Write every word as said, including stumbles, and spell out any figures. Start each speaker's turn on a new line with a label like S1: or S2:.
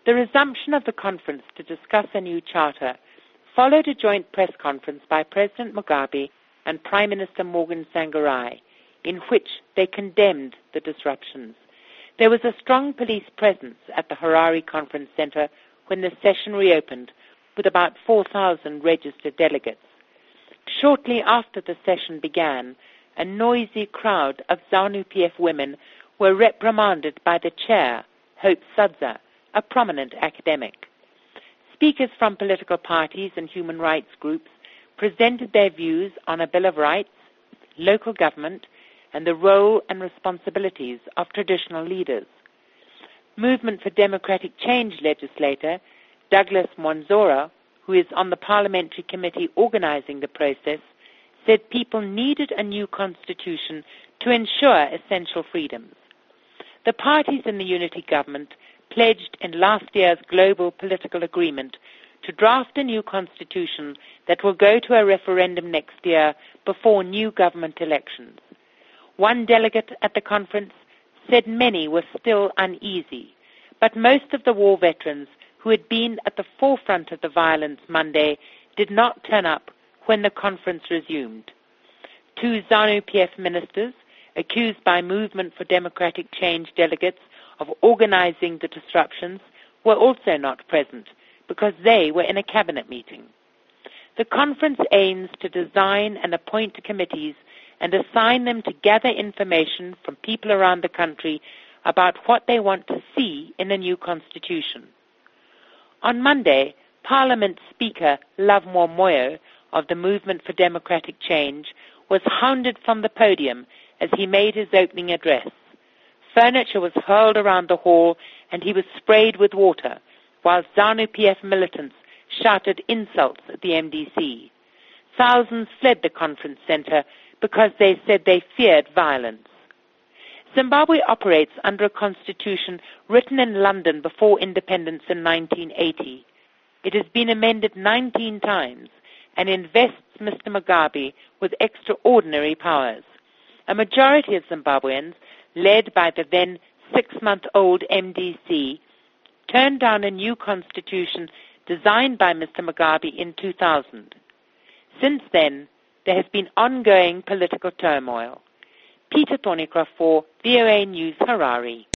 S1: The resumption of the conference to discuss a new charter followed a joint press conference by President Mugabe and Prime Minister Morgan Tsvangirai, in which they condemned the disruptions. There was a strong police presence at the Harare Conference Center when the session reopened, with about four thousand registered delegates. Shortly after the session began, a noisy crowd of ZANU-P F women were reprimanded by the chair, Hope Sudza, a prominent academic. Speakers from political parties and human rights groups presented their views on a Bill of Rights, local government, and the role and responsibilities of traditional leaders. Movement for Democratic Change legislator Douglas Mwanzora, who is on the parliamentary committee organizing the process, said people needed a new constitution to ensure essential freedoms. The parties in the unity government pledged in last year's global political agreement to draft a new constitution that will go to a referendum next year before new government elections. One delegate at the conference said many were still uneasy, but most of the war veterans who had been at the forefront of the violence Monday did not turn up when the conference resumed. Two ZANU-P F ministers, accused by Movement for Democratic Change delegates of organizing the disruptions, were also not present because they were in a cabinet meeting. The conference aims to design and appoint committees and assign them to gather information from people around the country about what they want to see in a new constitution. On Monday, Parliament Speaker Lovemore Moyo of the Movement for Democratic Change was hounded from the podium as he made his opening address. Furniture was hurled around the hall and he was sprayed with water, while ZANU-P F militants shouted insults at the M D C. Thousands fled the conference center because they said they feared violence. Zimbabwe operates under a constitution written in London before independence in nineteen eighty. It has been amended nineteen times and invests Mister Mugabe with extraordinary powers. A majority of Zimbabweans, led by the then six-month-old M D C, turned down a new constitution designed by Mister Mugabe in two thousand. Since then, there has been ongoing political turmoil. Peter Thornycroft for V O A News, Harare.